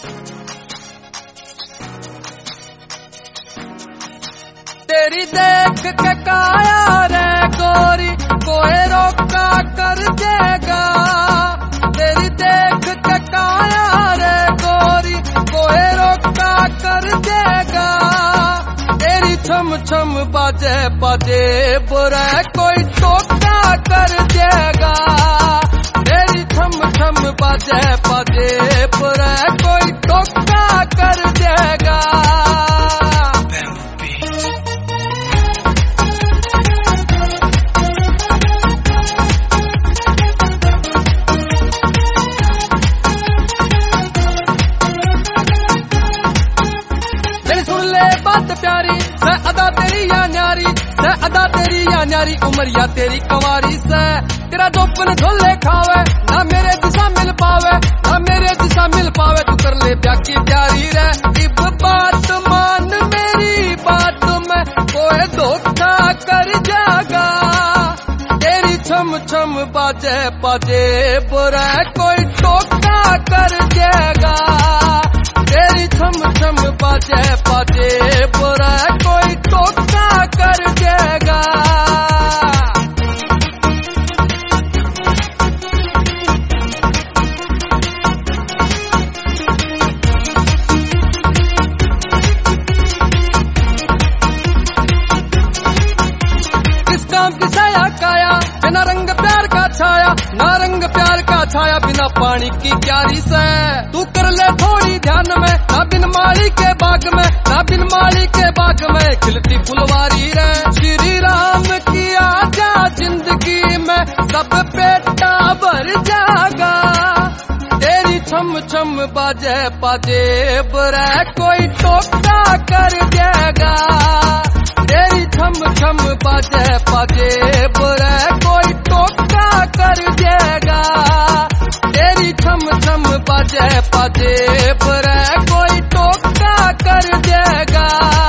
तेरी देख के काया रे गोरी कोई रोका कर देगा। तेरी देख के काया रे गोरी कोई रोका कर देगा। तेरी छम छम बाजे बाजे बुरा कोई टोका कर देगा। तेरी छम छम बाजे बाजे बुरा कोई टोका कर देगा। बात प्यारी से अदा तेरी या न्यारी से अदा तेरी या न्यारी उमरिया तेरी कंवारी से तेरा जोपन झोले खावे ना मेरे दिशा मिल पावे ना मेरे दिशा मिल पावे। तू कर ले प्या की प्यारी रे इब बात मान मेरी बात में कोई धोखा कर जागा। तेरी छम छम बाजे बाजे बुरा कोई टोका कर देगा। तेरी छम छम बाजे बाजे बुरा कोई टोका कर देगा। किस काम की छाया काया बिना रंग प्यार का छाया ना रंग प्यार का छाया बिना पानी की क्यारी से। तू कर ले थोड़ी ध्यान में ना बिन माली के बाग में ना बिन माली के बाग में खिलती फुलवारी रे। श्री राम की आजा जिंदगी में सब पेटा भर जागा। तेरी छम छम बाजे बाजे बुरा कोई टोका कर देगा। तेरी छम छम बाजे बाजे बुरा कोई टोका कर देगा। तेरी छम छम बाजे बाजे बुरा कोई टोका कर देगा।